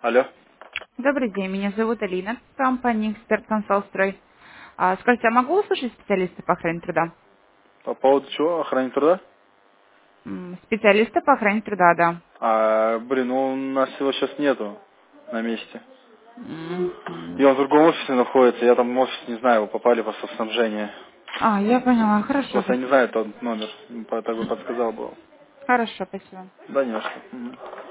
Алло. Добрый день, меня зовут Алина, компания «Эксперт Консалстрой». Скажите, а могу услышать специалиста по охране труда? По поводу чего? Охраны труда? Специалиста по охране труда, да. Ну у нас его сейчас нету на месте. И Мгм. он в другом офисе находится. Я там в офис не знаю, вы попали по соцснабжению. Я поняла. Хорошо, Просто я спасибо. не знаю тот номер. Так бы подсказал бы. Хорошо, спасибо. Да, не во что. Мгм.